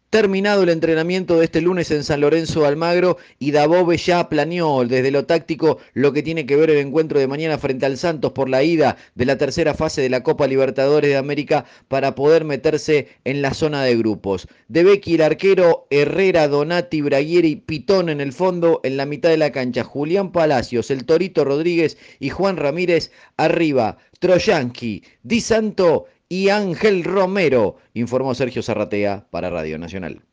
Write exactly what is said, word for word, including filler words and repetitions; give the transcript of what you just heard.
Terminado el entrenamiento de este lunes en San Lorenzo de Almagro y Dabove ya planeó desde lo táctico lo que tiene que ver el encuentro de mañana frente al Santos por la ida de la tercera fase de la Copa Libertadores de América para poder meterse en la zona de grupos. De Becky el arquero, Herrera, Donati, Braguieri, Pitón en el fondo, en la mitad de la cancha, Julián Palacios, el Torito Rodríguez y Juan Ramírez arriba, Troyanqui, Di Santo y Ángel Romero, informó Sergio Zarratea para Radio Nacional.